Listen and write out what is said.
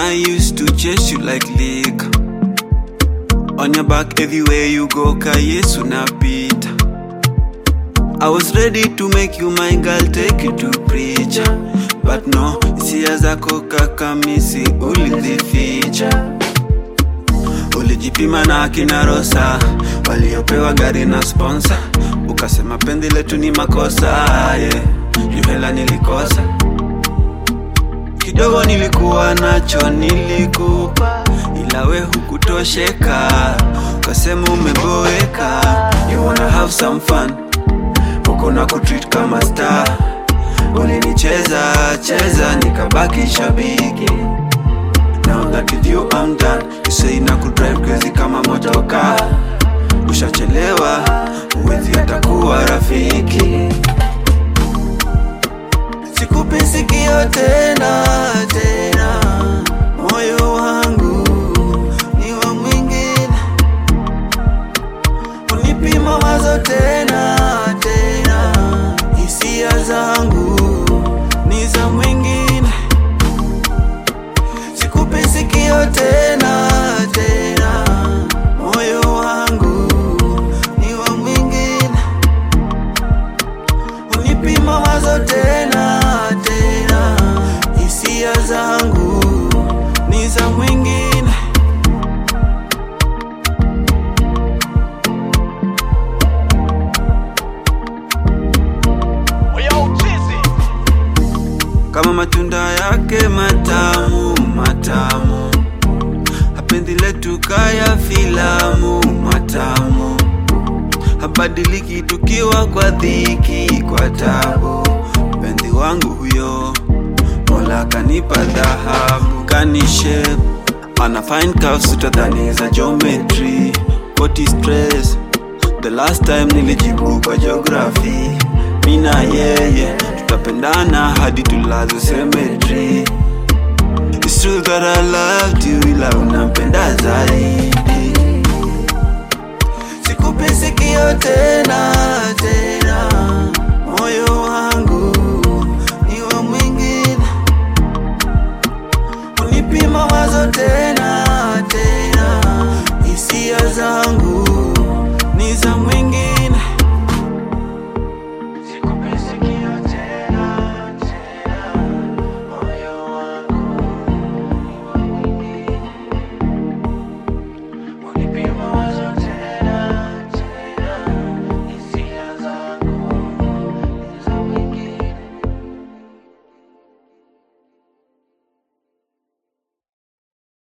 I used to chase you like leak. On your back everywhere you go, ka Yesu napita. I was ready to make you my girl, take you to preach. But no, hisia zako kakamisi ulizificha. Ulijipima na akina Rosa, waliopewa gari na sponsor. Ukasema penzi letu ni makosa, yeah. Juhela nilikosa. Kidogo nilikuwa nacho nilikupa, ila we hukutosheka. Ukasema umeboeka, you wanna have some fun. Uko na kutreat kama star. Ulinicheza, cheza, nikabaki shabiki. Now that with you I'm done. You say na kudrive crazy kama motoka. Ushachelewa, uwezi atakuwa rafiki. Sikupi sikio tena, tena. Moyo wangu ni wa mwingine. Unipi mawazo tena, tena. Hisia zangu ni za mwingine. Sikupi sikio tena, tena. Moyo wangu ni wa mwingine. Unipi mawazo tena, tena. Hisia zangu ni za mwingine. Kama matunda yake matamu, matamu. Hapendi letu kaya filamu, matamu. Habadiliki tukiwa kwa dhiki, kwa tabu. Pendi wangu huyo, Mola kanipa dhahabu. Kani shape, ana fine curves utadhani za geometry. What is stress? The last time nilijibu kwa geography. Mina yeye, tutapendana hadi tulazo cemetery. It's true that I loved you, ila unampenda zaidi. Sikupi sikio tena, tena.